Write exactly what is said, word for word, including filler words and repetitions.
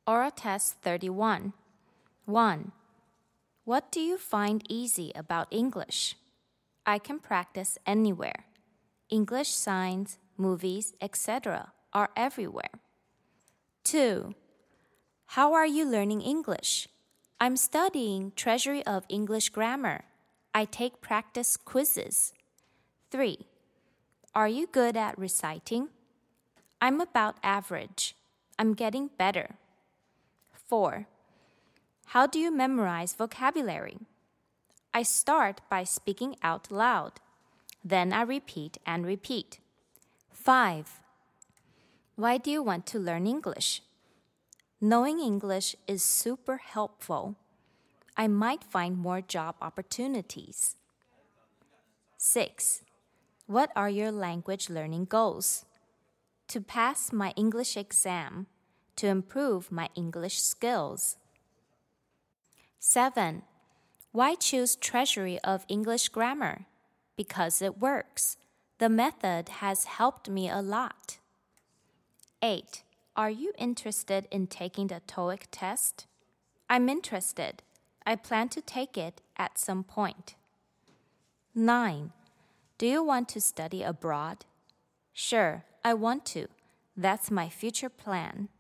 Oral Test thirty-one. one. What do you find easy about English? I can practice anywhere. English signs, movies, et cetera are everywhere. two. How are you learning English? I'm studying Treasury of English Grammar. I take practice quizzes. three. Are you good at reciting? I'm about average. I'm getting better. four. How do you memorize vocabulary? I start by speaking out loud. Then I repeat and repeat. five. Why do you want to learn English? Knowing English is super helpful. I might find more job opportunities. six. What are your language learning goals? To pass my English exam, to improve my English skills. seven. Why choose Treasury of English Grammar? Because it works. The method has helped me a lot. eight. Are you interested in taking the TOEIC test? I'm interested. I plan to take it at some point. nine. Do you want to study abroad? Sure, I want to. That's my future plan.